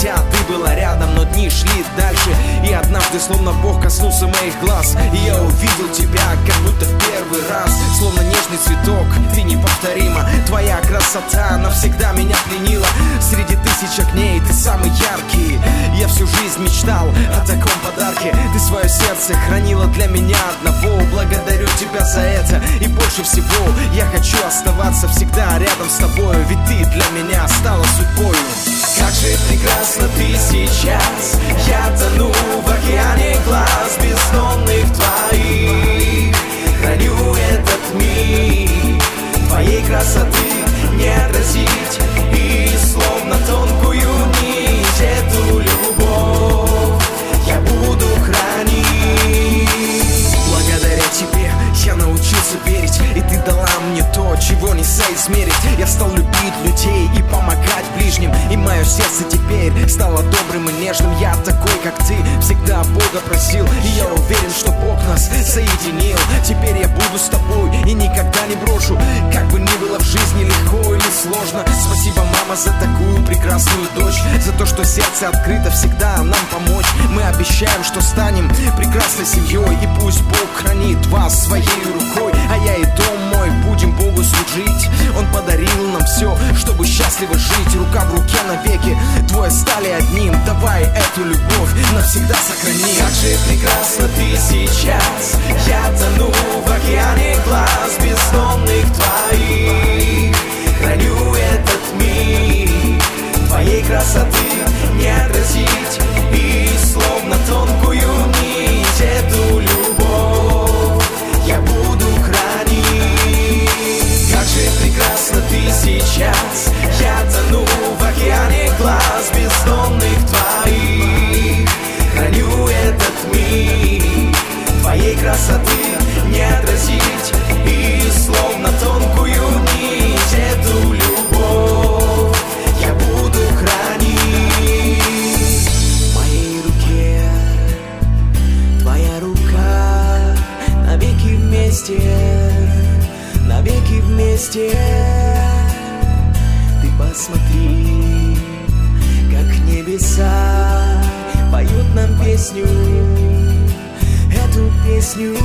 хотя ты была рядом, но дни шли дальше. И однажды, словно Бог коснулся моих глаз, и я увидел тебя, как будто в первый раз. Словно нежный цветок, ты неповторима. Твоя красота навсегда меня пленила. Среди тысяч огней ты самый яркий. Я всю жизнь мечтал о таком подарке. Ты свое сердце хранила для меня одного. Благодарю тебя за это. И больше всего я хочу оставаться всегда рядом с тобою, ведь ты для меня стала судьбою. Как же прекрасна ты сейчас. Я тону в океане глаз бездонных твоих. Храню этот миг. Твоей красоты не отразить. И словно тонкую нить эту любовь я буду хранить. Благодаря тебе я научился верить, и ты дала мне то, чего не соизмерить. Я стал любить людей и помогать ближним, и мое сердце теперь стало добрым и нежным. Я такой, как ты, всегда Бога просил, и я уверен, что Бог нас соединил. Теперь я буду с тобой и никогда не брошу, как бы ни было в жизни легко или сложно. Спасибо, мама, за такую прекрасную дочь, за то, что сердце открыто всегда нам помочь. Мы обещаем, что станем прекрасной семьей, и пусть Бог хранит вас своей рукой, а я и дом мой будем Богу служить. Он подарил нам все, чтобы счастливо жить. Рука в руке навеки, двое стали одним. Давай эту любовь навсегда сохрани. Как же прекрасна ты сейчас. Я тону в океане глаз бездонных твоих. Храню этот миг. Твоей красоты не отразить. И словно тонкую нить эту любовь я буду хранить. Как же прекрасна ты сейчас. Я тону в океане глаз бездонных твоих. Храню этот миг. Твоей красоты не отразить. И словно тонкую нить эту любовь я буду хранить. В моей руке твоя рука. Навеки вместе, навеки вместе. Ты посмотри, как небеса поют нам песню, эту песню.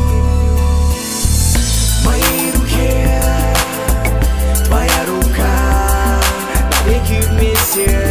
В моей руке твоя рука. Навеки вместе.